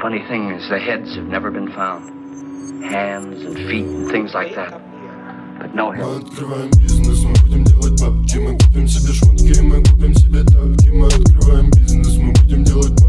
Funny thing is, the heads have never been found. Hands and feet and things like that. But no head. Мы открываем бизнес, мы будем делать бабки. Мы купим себе шмотки, мы купим себе тапки. Мы открываем бизнес, мы будем делать бабки.